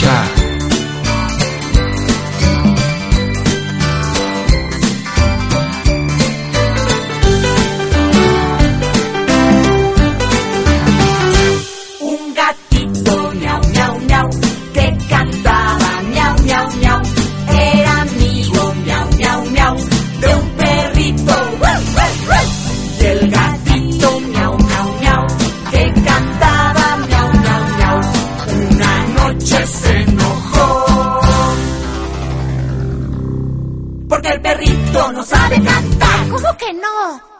escuchar. Un gatito miau, miau, miau, que cantaba miau, miau, miau. Era amigo miau, miau, miau, de un perrito. ¡Ruff, ruff, ruff! Y el gatito miau, miau, miau, que cantaba miau, miau, miau. Una noche se enojó porque el perrito no sabe cantar. ¿Cómo que no?